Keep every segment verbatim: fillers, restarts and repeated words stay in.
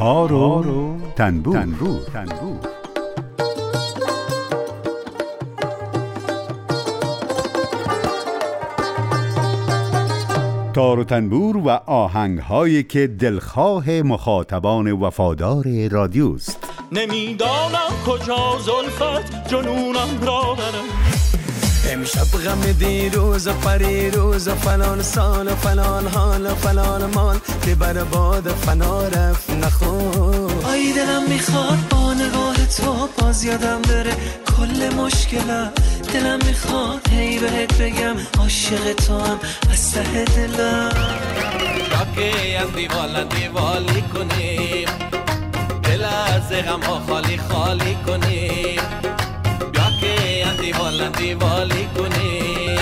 تار و تنبور, تنبور. تنبور. تار و تنبور و آهنگ‌هایی که دلخواه مخاطبان وفادار رادیوست. نمیدانم کجا زلفت جنونم را برم، امشب غم دیروز و پریروز و فلان سال و فلان حال و فلان مال که بر باد فنا رفت نخون. آی دلم میخواد با نگاه تو باز یادم بره کل مشکلم، دلم میخواد هی بهت بگم عاشق تو هم از ته دلم. راکی از دیوال دیوالی کنیم، دل از غم ها خالی خالی کنیم، بیا که از دیوال دیوالی کنیم.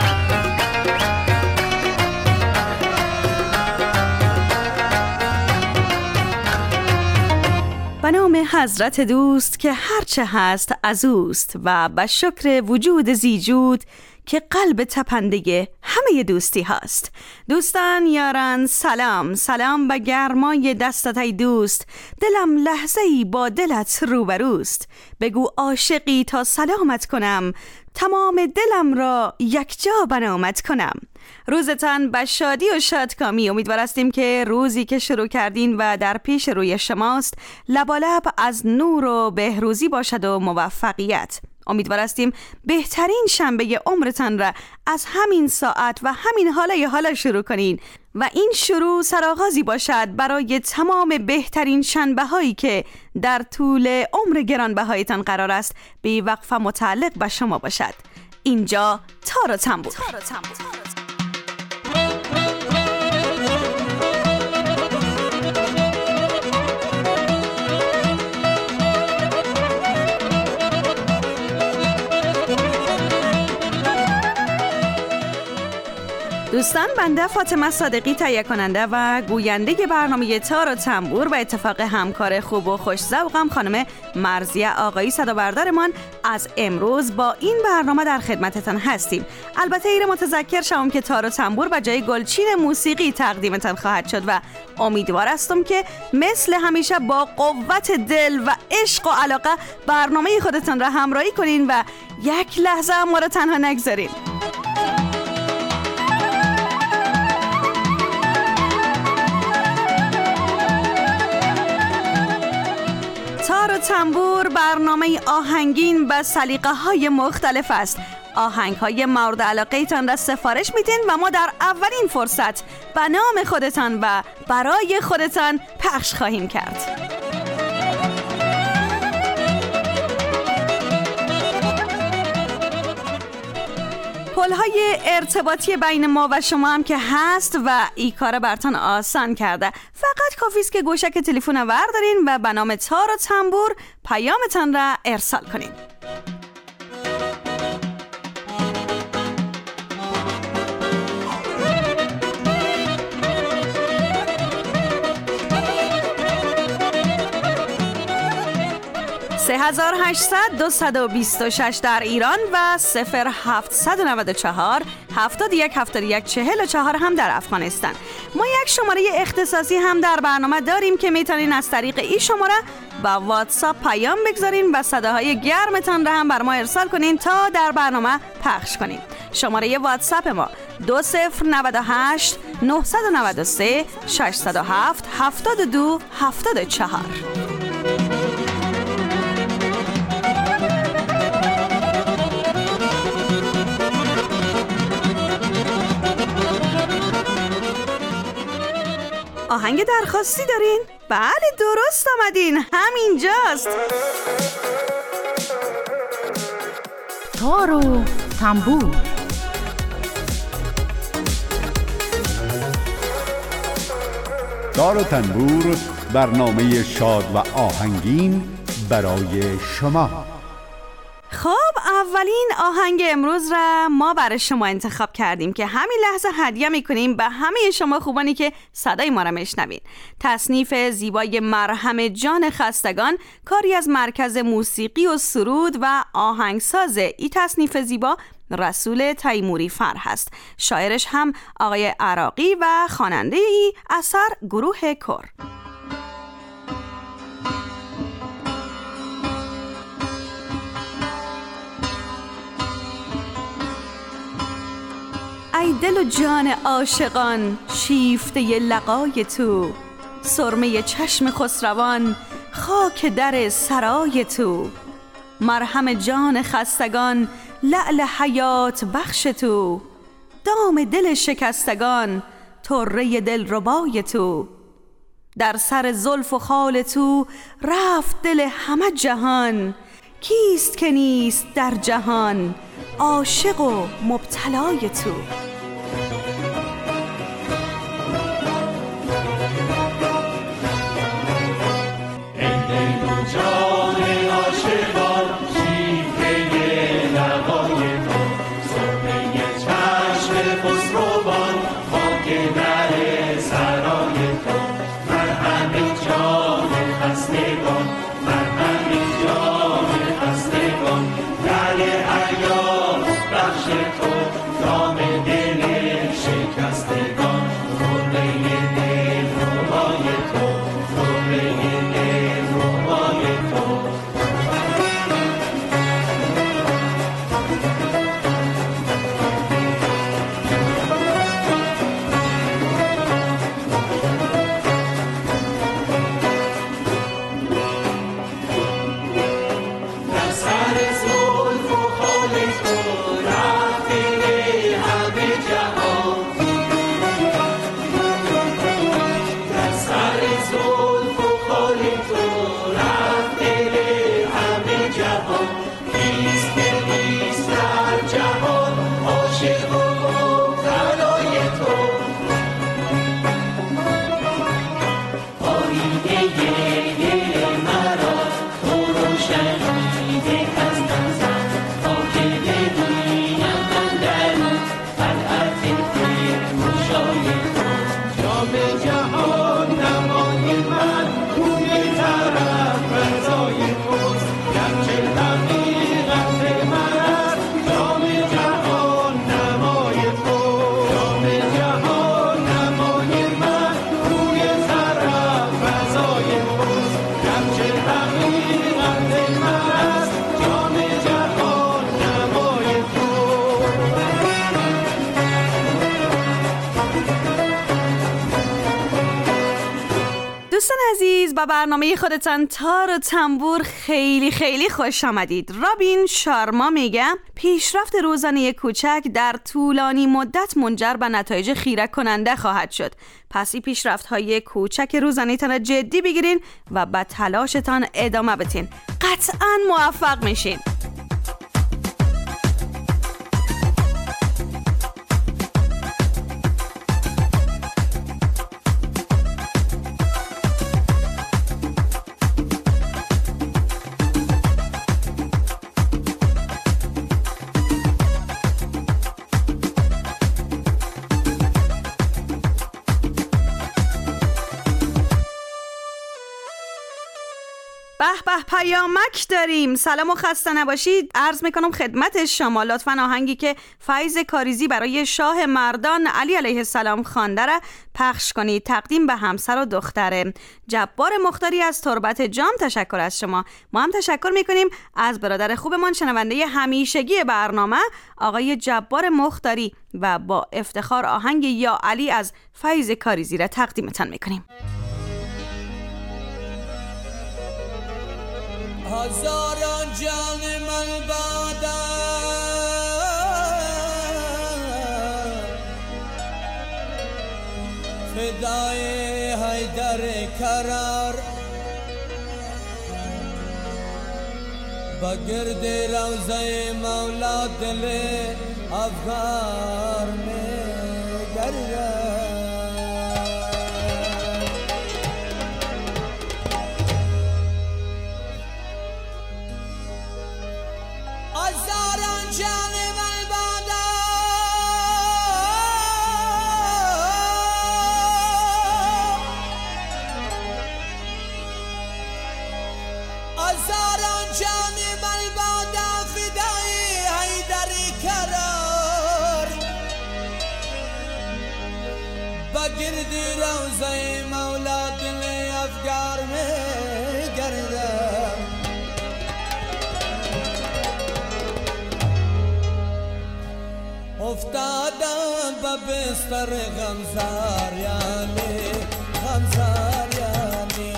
به نام حضرت دوست که هرچه هست از اوست و به شکر وجود زیجود که قلب تپنده همه دوستی هست. دوستان یاران سلام، سلام به گرمای دستت ای دوست، دلم لحظه ای با دلت روبروست. بگو عاشقی تا سلامت کنم، تمام دلم را یک جا بنامت کنم. روزتان به شادی و شادکامی. امیدوار هستیم که روزی که شروع کردین و در پیش روی شماست لبالب از نور و بهروزی باشد و موفقیت. امیدوار هستیم بهترین شنبه عمرتان را از همین ساعت و همین حاله حالا شروع کنین و این شروع سرآغازی باشد برای تمام بهترین شنبه هایی که در طول عمر گرانبهایتان قرار است به وقفه متعلق به شما باشد. اینجا تار و تنبور. تار و تنبور. دوستان، بنده فاطمه صادقی تهیه کننده و گوینده برنامه تار و تنبور و اتفاق همکار خوب و خوش ذوقم خانم مرضیه آقایی صدابردارمان از امروز با این برنامه در خدمتتان هستیم. البته ایره متذکر شوم که تار و تنبور به جای گلچین موسیقی تقدیمتان خواهد شد و امیدوار هستم که مثل همیشه با قوت دل و عشق و علاقه برنامه خودتان را همراهی کنین و یک لحظه ما را تنها نگذارین. تار و تنبور برنامه آهنگین به سلیقه های مختلف است. آهنگ های مورد علاقه تان را سفارش میدین و ما در اولین فرصت به نام خودتان و برای خودتان پخش خواهیم کرد. پل‌های ارتباطی بین ما و شما هم که هست و این کار براتون آسان کرده. فقط کافی است که گوشک تلفن رو بردارین و به نام تار و تنبور پیامتان را ارسال کنین. سه هزار و هشتصد دویست و بیست و شش در ایران و صفر هفتصد و نود و چهار هفتاد و یک هفتاد و یک چهل و چهار هم در افغانستان. ما یک شماره اختصاصی هم در برنامه داریم که میتونین از طریق این شماره با واتساپ پیام بگذارین و صداهای گرمتان را هم بر ما ارسال کنین تا در برنامه پخش کنین. شماره واتساپ ما دو صفر نود و هشت نهصد و نود و سه ششصد و هفت هفتاد و دو هفتاد و چهار. آهنگ درخواستی دارین؟ بله درست آمدین، همینجاست. تار و تنبور. تار و تنبور برنامه شاد و آهنگین برای شما. خب اولین آهنگ امروز را ما برای شما انتخاب کردیم که همین لحظه هدیه میکنیم به همه شما خوبانی که صدای ما را میشنوین. تصنیف زیبای مرهم جان خستگان کاری از مرکز موسیقی و سرود و آهنگساز ای تصنیف زیبا رسول تیموری فر هست. شاعرش هم آقای عراقی و خواننده ای اثر گروه کور. ای دل و جان عاشقان شیفته لقای تو، سرمه چشم خسروان خاک در سرای تو، مرهم جان خستگان لعل حیات بخش تو، دام دل شکستگان طره دل ربای تو، در سر زلف و خال تو رفت دل همه جهان، کیست که نیست در جهان عاشق و مبتلای تو. دوستان عزیز، با برنامه خودتان تار و تنبور خیلی خیلی خوش آمدید. رابین شارما میگه پیشرفت روزانه کوچک در طولانی مدت منجر به نتایج خیره کننده خواهد شد. پس این پیشرفت های کوچک روزانه تان جدی بگیرین و به تلاشتان ادامه بدین، قطعاً موفق میشین. به به پیامک داریم. سلام و خسته نباشید عرض میکنم خدمت شما. لطفاً آهنگی که فیض کاریزی برای شاه مردان علی علیه السلام خوانده را پخش کنید. تقدیم به همسر و دختر جبار مختاری از تربت جام. تشکر از شما. ما هم تشکر میکنیم از برادر خوبمان شنونده همیشگی برنامه آقای جبار مختاری و با افتخار آهنگ یا علی از فیض کاریزی را تقدیمتان میکنیم. هزاران جان من بادم فدای حیدر کرار با گرد روضه مولا دل افغان میں گرد هزاران جان من بادم هزاران جان من بادم فدای حیدر کرار با گرد روضه مولا دل افغان میں گردم افتادم و بستر غمزار یعنی غمزار یعنی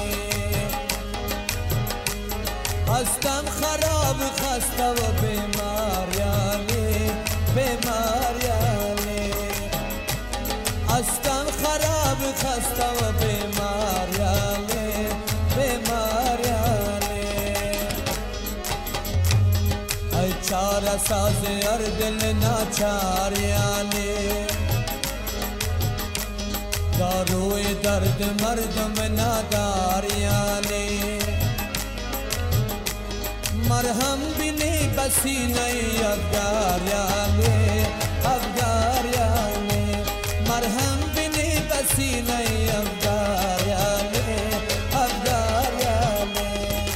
هستم خراب خسته و بیمار یعنی بیمار یعنی هستم خراب خسته و بیمار یعنی بیمار یعنی ای چاره ساز هر دل ناچار یعنی داروی درد مردم نادار یعنی مرهم بینی بسینه افگار یعنی افگار یعنی مرهم بینی بسینه افگار یعنی افگار یعنی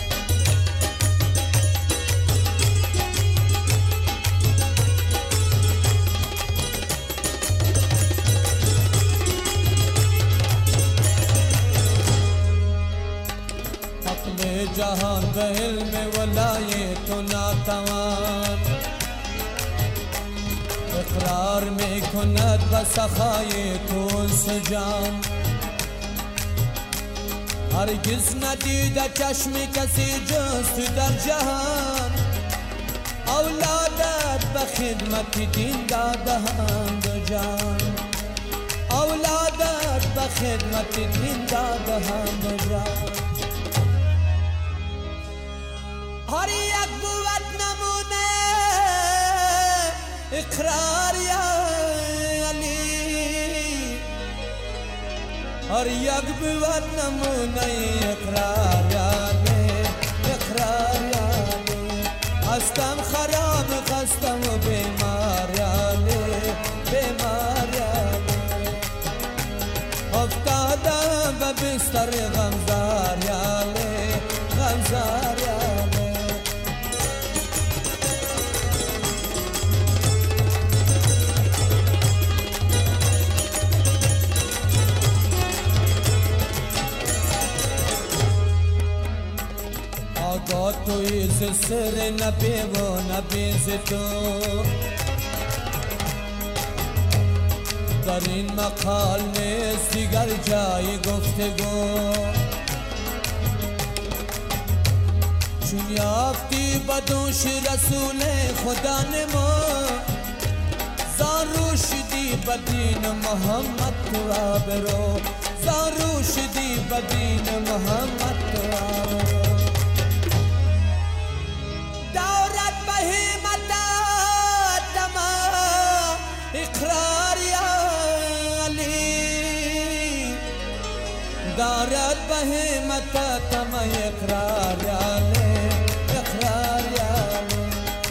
عقل جهان به علم ولایت و ناتوان اقرار می کند به سخای تو انسجام هرگز ندیده چشم کسی جست در جهان اولادت به خدمت دین دادهاند جان اولادت به خدمت دین دادهاند جان هر یک بود نمونه اقرار یا علی هر یک بود نمونه اقرار یا علی اقرار یا علی هستم خراب خستم و بیمار یا علی بیمار یا علی افتادم به بستر غمزار یا علی غمزار یا علی آگاه توی ز سر نبی و نبی ز تو در این مقال نیست دیگر جای گفتگو چون یافتی بدوش رسول خدا نما زارو شدی بدین محمد تو آبرو زارو شدی بدین محمد تو آبرو اقرار یا علی دارد به همت تم اقرار یا علی اقرار یا علی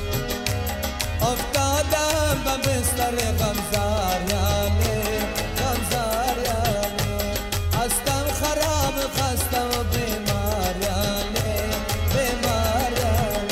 افتادم به بستر غمزار یا علی غمزار یا علی هستم خراب خسته و بیمار یا علی بیمار یا علی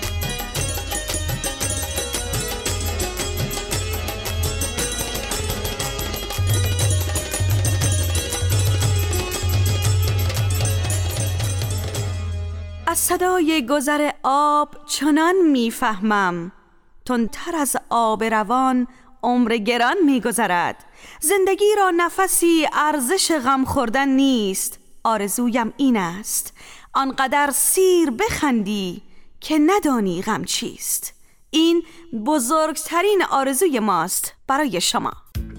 از صدای گذر آب چنان میفهمم تندتر از آب روان عمر گران میگذرد زندگی را نفسی ارزش غم خوردن نیست آرزویم این است آنقدر سیر بخندی که ندانی غم چیست این بزرگترین آرزوی ماست برای شما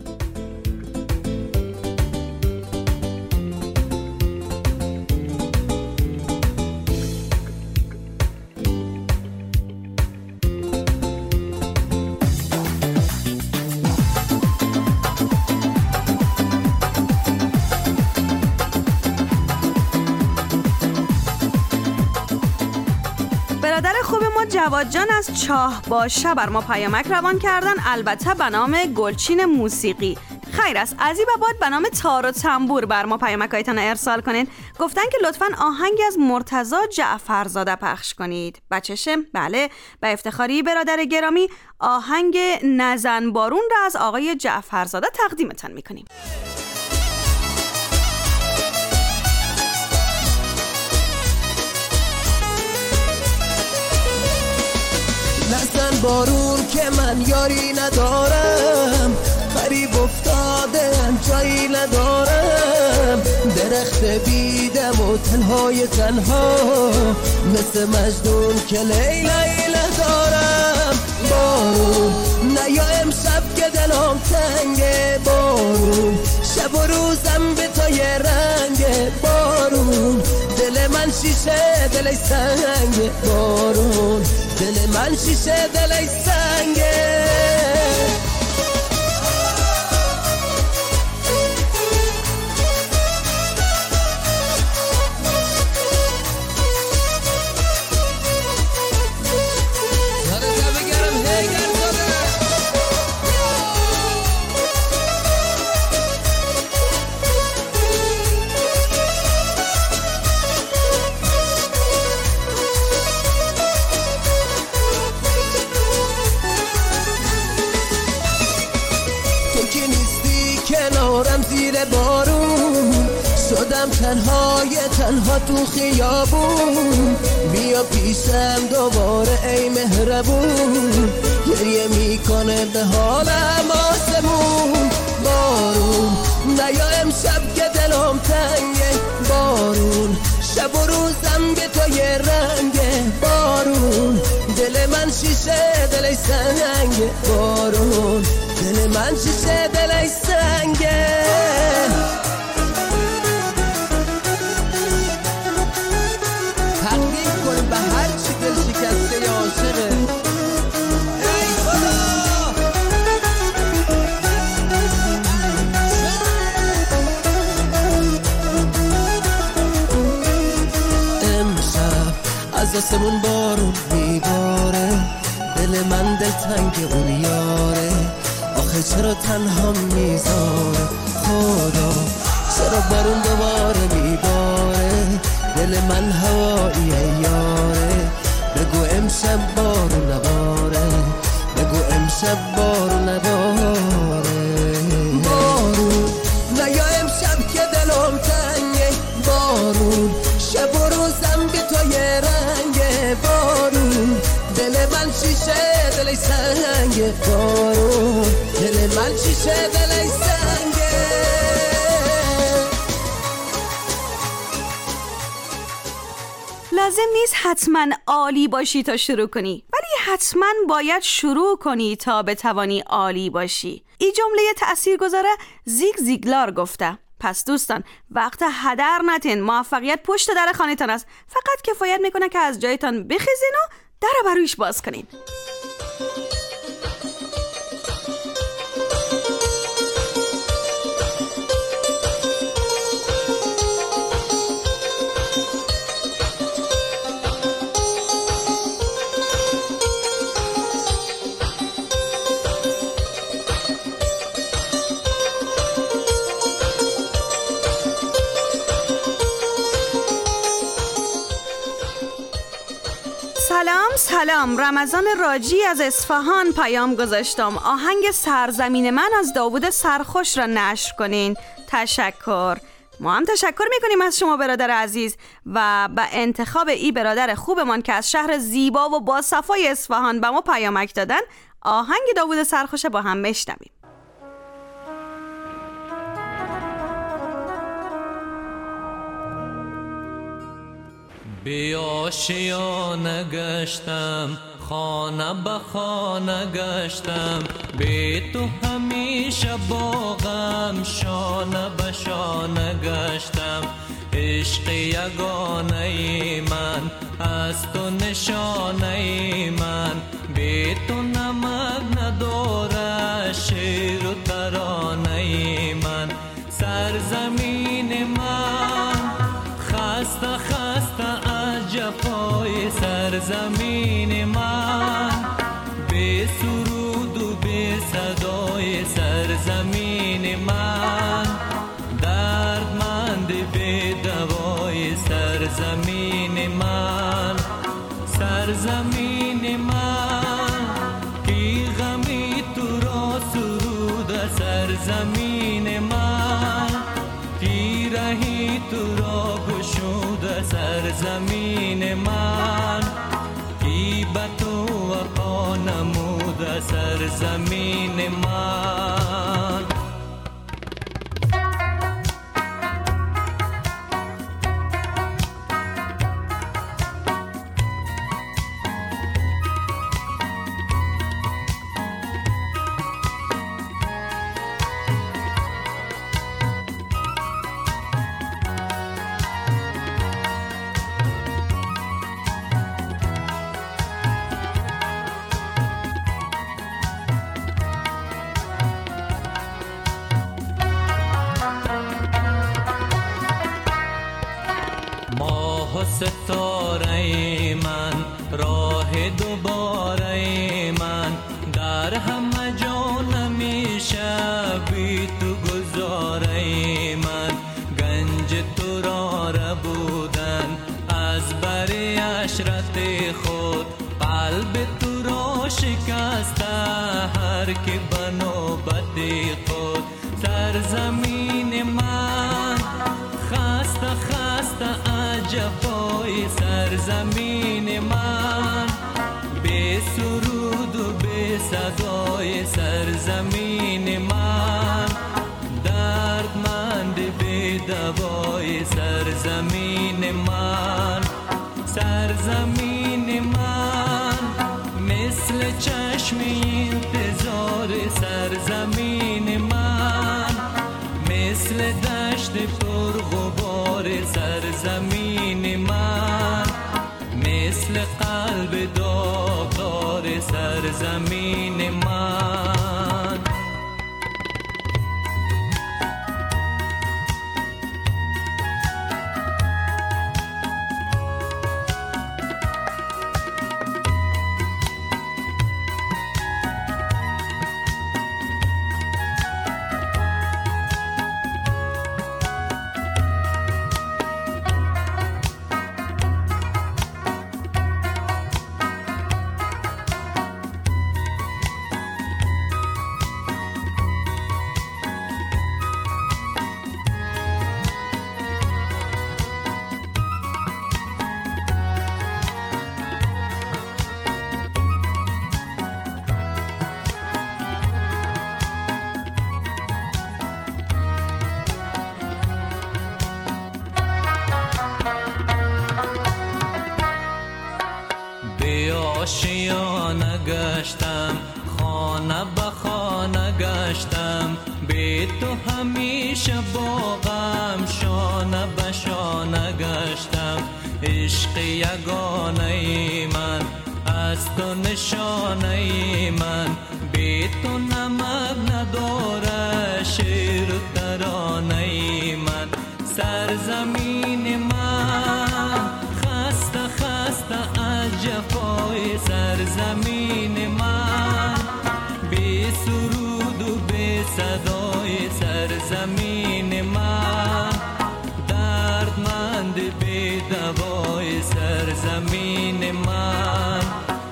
برادر خوب ما جواد جان از چاه باشه بر ما پیامک روان کردن البته به نام گلچین موسیقی خیر است از این بابت به نام تار و تنبور بر ما پیامکایتان ارسال کنین گفتن که لطفاً آهنگی از مرتضی جعفرزاده پخش کنید بچشه بله به افتخاری برادر گرامی آهنگ نزن بارون را از آقای جعفرزاده تقدیمتان میکنیم نزن بارون که من یاری ندارم غریب افتادم جایی ندارم، درخت بیدم و تنهای تنها مثل مجنون که لیلی ندارم. بارون نیا امشب که دلم تنگه، بارون شب و روزم به تو یه رنگه، بارون دل من شیشه دل سنگه، بارون دل من شیشه دل سنگه. بارون شدم تنهای تنها تو خیابون، بیا پیشم دوباره ای مهربون، گریه میکنه به حالم آسمون. بارون نیا امشب که دلم تنگه، بارون شب و روزم به تو یه رنگه، بارون دل من شیشه دل سنگه، بارون دل من شیشه دل سنگه. تقدیم کن به هر چی دل شکسته یا عاشقه. ای خدا امشب از آسمون بارون میباره، دل من دل تنگ اون یاره، آخه چرا تنها میذاره خدا، چرا بارون دوباره میباره، دل من هواییه یاره، بگو امشب بارون نباره، بگو امشب بارون نباره. بارون نیا امشب که دلم تنگه، بارون شب و روزم به تو یه رنگه، بارون دل من شیشه دل سنگه، بارون دل من شیشه دل سنگه. لازم نیست حتما عالی باشی تا شروع کنی، ولی حتما باید شروع کنی تا بتوانی عالی باشی. این جمله تاثیرگذار زیگ زیگلار گفته. پس دوستان وقت هدر نتین، موفقیت پشت در خانه‌تان است، فقط کفایت میکنه که از جایتان بخیزین و در بر رویش باز کنین. سلام سلام، رمضان راجی از اصفهان پیام گذاشتم. آهنگ سرزمین من از داوود سرخوش را نشر کنین. تشکر. ما هم تشکر میکنیم از شما برادر عزیز و به انتخاب ای برادر خوبمان که از شهر زیبا و با صفای اصفهان به ما پیامک دادن. آهنگ داوود سرخوش با هم بشنویم. بی آشیانه گشتم، خانه به خانه گشتم، بی تو همیشه با غم شانه به شانه گشتم. عشق یگانه من از تو نشانه من، بی تو نمک نداره شعر و ترانه من. سرزمین من خسته خسته از جفای سرزمین من، بی سرود و بی صدای سرزمین من، دردمند بی دوای سرزمین من. سرزمین من کی غمی تو را سرود سرزمین من، کی رهی تو را گشود سرزمین من، کی به تو وفا نمود سرزمین من. ستاره من، راه دوباره من، در همه جا نمیشه بی تو گذاره من. گنج تو را ربودن از بر عشرت خود، قلب تو را شکسته هر که بنوبت خود. سرزمین من خسته خسته عجبای سرزمین من، بی سرود و بی صدای سرزمین من، دردمند بی دوای سرزمین من. سرزمین من مثل چشم انتظار سرزمین من، مثل دشت پر غبار سرزمین من، مثل قلب داغدار سرزمین من. آشیانه گشتم، خانه به خانه گشتم، بی تو همیشه با غم شانه به شانه گشتم. عشق یگانه من از تو نشانه من، بی تو نمک نداره شعر و ترانه من. سرزمین من خسته خسته عجفای سرزمین من، بی سرود و بی صدای سرزمین من، دردمند بی دوای سرزمین من.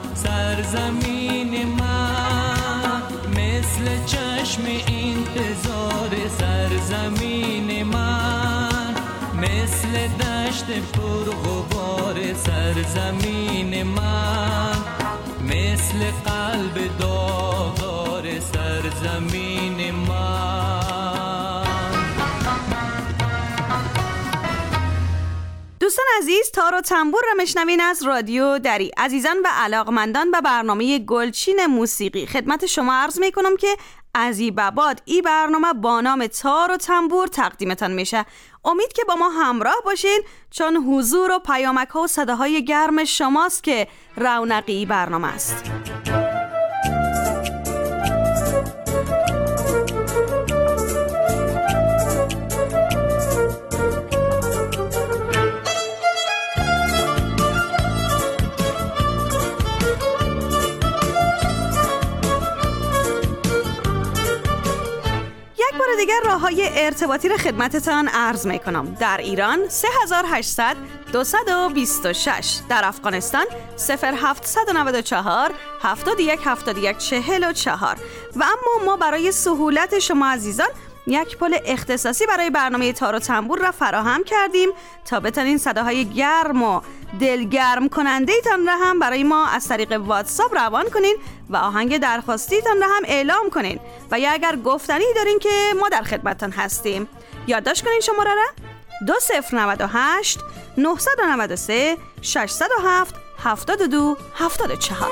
سرزمین من مثل چشم انتظار سرزمین من، مثل دشت پر غبار سرزمین من، مثل قلب داغدار سرزمین من. دوستان عزیز، تار و تنبور را مشنوین از رادیو دری. عزیزان و علاقمندان به برنامه گلچین موسیقی، خدمت شما عرض می کنم که از ای بباد ای برنامه با نام تار و تنبور تقدیمتان میشه. امید که با ما همراه باشین، چون حضور و پیامک ها و صداهای گرم شماست که رونقی برنامه است. دیگر راه‌های ارتباطی را خدمتتان عرض می‌کنم. در ایران سه هزار و هشتصد دویست و بیست و شش، در افغانستان صفر هفتصد و نود و چهار هفتاد و یک هفتاد و یک چهل و چهار. و اما ما برای سهولت شما عزیزان یک پل اختصاصی برای برنامه تار و تنبور را فراهم کردیم تا بتونین صداهای گرم و دلگرم کننده تان را هم برای ما از طریق واتساپ روان کنین و آهنگ درخواستی تان را هم اعلام کنین. و یا اگر گفتنی دارین که ما در خدمتتان هستیم، یادداشت کنین شماره را دو صفر نود و هشت نهصد و نود و سه ششصد و هفت هفتاد و دو هفتاد و چهار.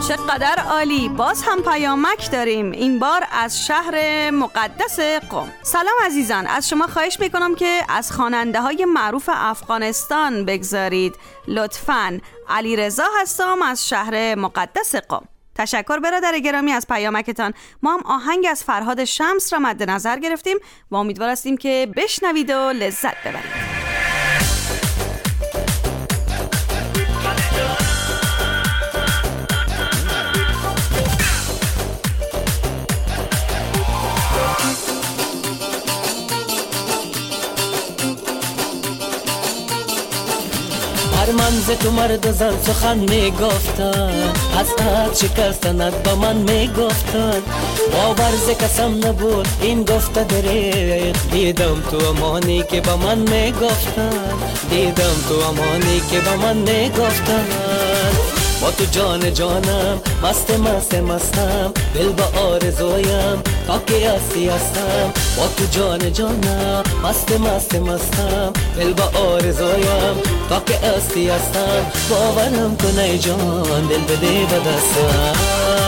چقدر عالی. باز هم پیامک داریم، این بار از شهر مقدس قم. سلام عزیزان، از شما خواهش میکنم که از خواننده های معروف افغانستان بگذارید لطفاً. علی رضا هستم از شهر مقدس قم. تشکر برادر گرامی از پیامکتان. ما هم آهنگ از فرهاد شمس را مد نظر گرفتیم و امیدوار هستیم که بشنوید و لذت ببرید. هر منز تو مرد زن سخن میگفتن، از حد شکستنت با من میگفتن. باور ز کسم نبود این گفته دریغ، دیدم تو امانی که با من میگفتن، دیدم تو امانی که با من میگفتن. با تو جان جانم مست مست مستم، دل با آرزویم تا که هستی هستم. با تو جان جانم مست مست مستم، دل با آرزویم تا که هستی هستم. باورم کن ای جان، دل بده به دستم.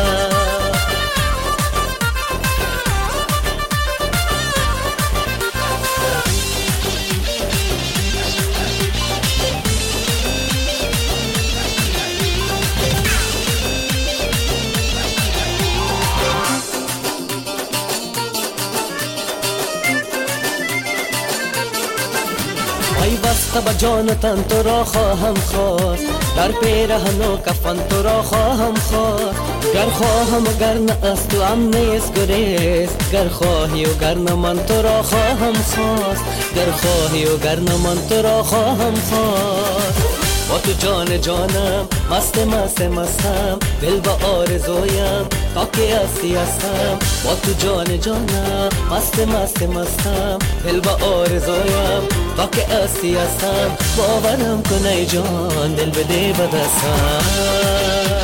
بسته با جان تن تو را خواهم خواست، در پیرهن و کفن تو را خواهم خواست. گر خواهم و گر نه از تو هم نیست گریز، گر خواهی و گر نه من تو را خواهم خواست، گر خواهی و گر نه من تو را خواهم خواست. با تو جان جانم مست مست مستم، دل با آرزویم تا که هستی هستم. با تو جان جانم مست مست مستم، دل با آرزویم تا که هستی هستم. باورم کن ای جان، دل بده به دستم.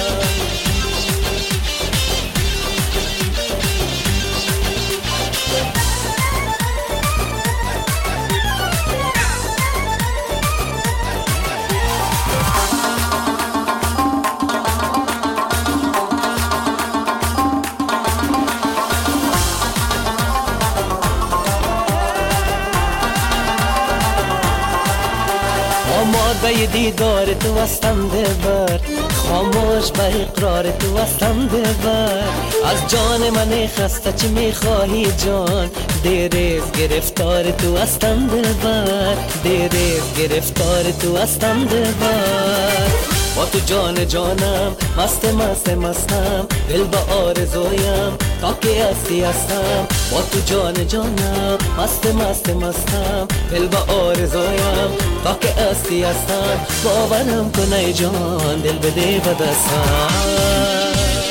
آماده دیدار تو هستم دلبر، خاموش به اقرار تو هستم دلبر. از جان من خسته چی میخواهی جان، دیریز گرفتار تو هستم دلبر، دیریز گرفتار تو هستم دلبر. با تو جان جانم مست مست مستم، دل با آرزویم تا که هستی هستم. با تو جان جانم مست مست مستم، دل با آرزویم تا که هستی هستم. باورم کن ای جان، دل بده به دستم.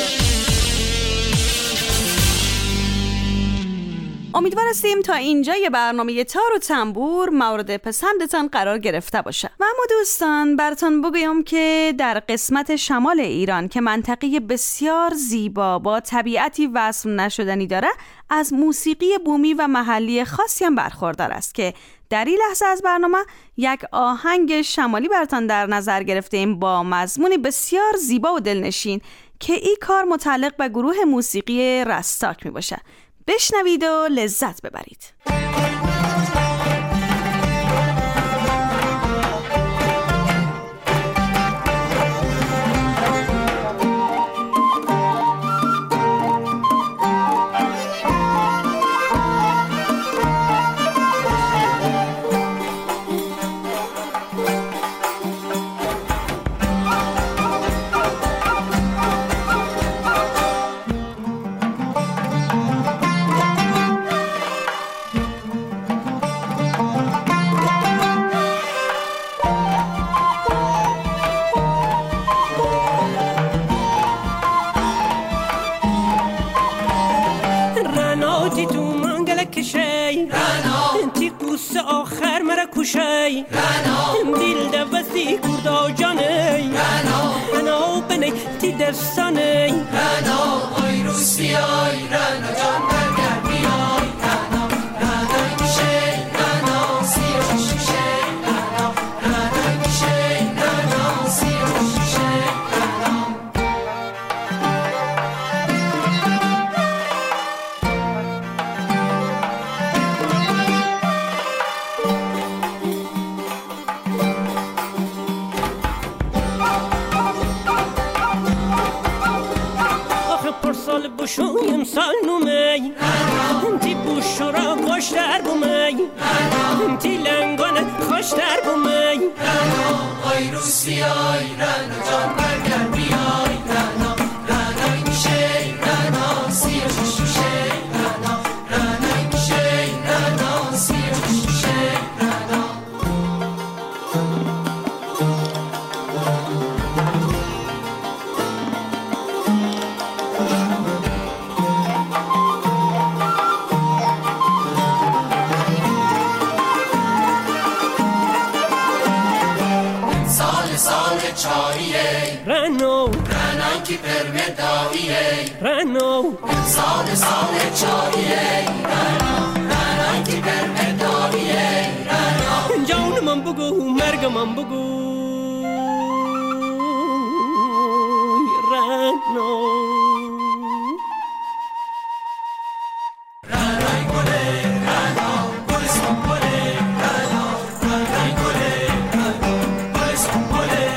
امیدوار هستیم تا اینجای برنامه تار و تنبور مورد پسندتان قرار گرفته باشه. و اما دوستان براتون بگویم که در قسمت شمال ایران که منطقه بسیار زیبا با طبیعتی وصف نشدنی داره، از موسیقی بومی و محلی خاصی هم برخوردار است که در این لحظه از برنامه یک آهنگ شمالی براتون در نظر گرفتیم با مضمونی بسیار زیبا و دلنشین که این کار متعلق به گروه موسیقی رستاک می باشه. بشنوید و لذت ببرید. آخر مرا کشی دل دوستی کردا جانی رنا بنی تی دستانی رنا آی روسی آی رنا جان برگر بیای رنا رنا میشه رنا سی میشه رنا رنا میشه رنا سی میشه رنا سال بشویم سال نومی تی بوشو را خوش در بومی تی لنگان خوش در بومی آی روسیای رنا جان برگر بیای رنا رنای میشه رنا سیر شوشه رنا رنای میشه رنا سیر شوشه رنا چاریه رنو رنای کی پرمداییه رنو سال سال چاریه رنا رنای کی پرمداییه رنا جان من بگو مرگ من بگو رنو رنای گله رنا گلستان گله رنا رنای گله رنا گلستان گله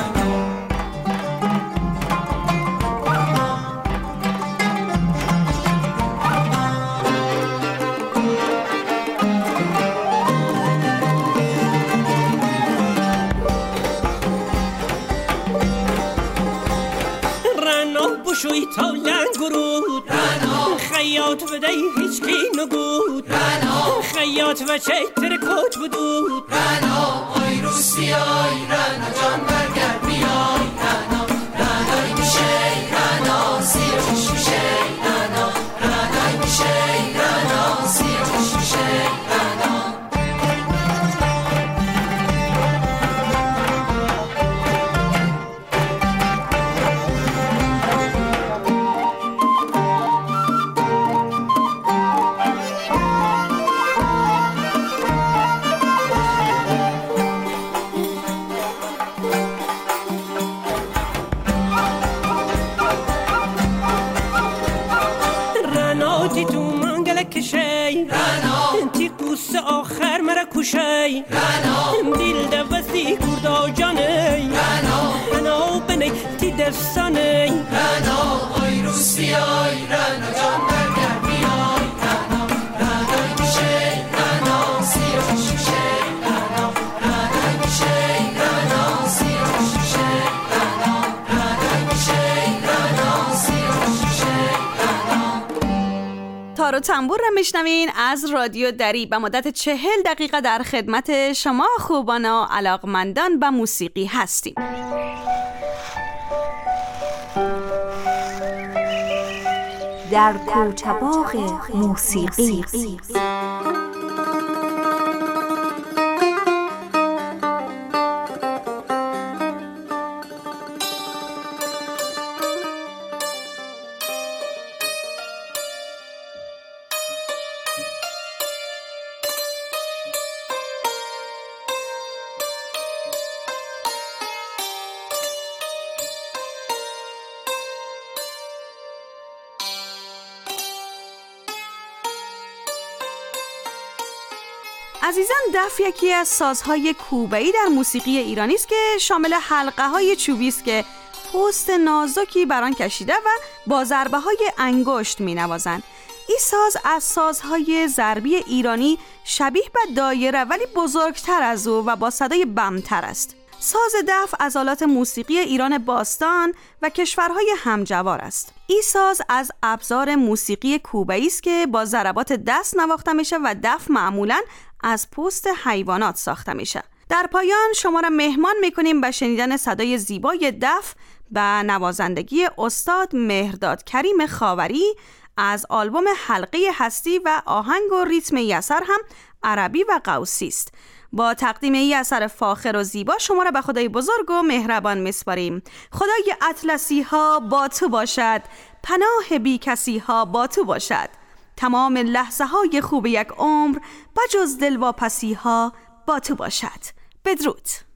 بشوی تا لنگرود خیاط بده هیچ کی نگود خیاط و چه ترکوت بدود رنا آی روسیای رنا جان برگر بیای رنا رنای میشه رنا سیر شوشه رنا رنای میشه رنا سیر شوشه رنا تی قوس آخر مرا کشی دل دوستی کردا جانی رنا بنی تی دستانی رنا آی روسیای رنا جان برگر بیای رنا رنای میشه رنا سیر شوشه رنا رنای میشه رنا سیر شوشه رنا رنای میشه رنا سیر شوشه رنا. تار و تنبور را میشنوین از رادیو دری. به مدت چهل دقیقه در خدمت شما خوبان و علاقمندان به موسیقی هستیم. در کوچه باغ موسیقی عزیزان، دف یکی از سازهای کوبه‌ای در موسیقی ایرانی است که شامل حلقه‌های چوبی است که پوست نازکی بر آن کشیده و با ضربه‌های انگشت می‌نوازند. این ساز از سازهای ضربی ایرانی شبیه به دایره ولی بزرگتر از او و با صدای بمتر است. ساز دف از آلات موسیقی ایران باستان و کشورهای همجوار است. این ساز از ابزار موسیقی کوبه‌ای است که با ضربات دست نواخته میشه و دف معمولاً از پوست حیوانات ساخته میشه. در پایان شما را مهمان میکنیم به شنیدن صدای زیبای دف به نوازندگی استاد مهرداد کریم خاوری از آلبوم حلقه هستی و آهنگ و ریتم ای اثر هم عربی و قوسی است. با تقدیم ای اثر فاخر و زیبا شما را به خدای بزرگ و مهربان میسپاریم. خدای اطلسی ها با تو باشد، پناه بی کسی ها با تو باشد. تمام لحظه های خوب یک عمر بجز دلواپسی ها با تو باشد. بدرود.